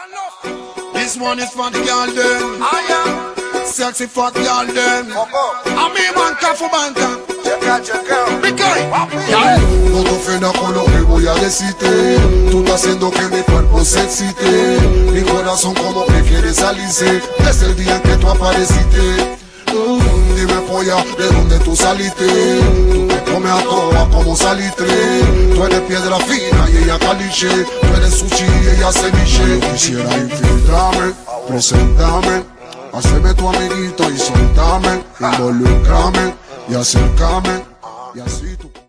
This one is for the girl them. Sexy fat girl them. A mi manca fu banca. No te ofendas con lo que voy a decirte. Tú estás haciendo que mi cuerpo se excite. Mi corazón como que quiere salirse desde el día en que tú apareciste. Dime polla, ¿de dónde tú saliste? Tú te comes a todas como salitre. Tú eres piedra fina y ella caliche. Tú eres sushi y ella ceviche. Yo quisiera infiltrarme, presentarme, hacerme tu amiguito y soltarme, involucrarme y acercarme. Y así tú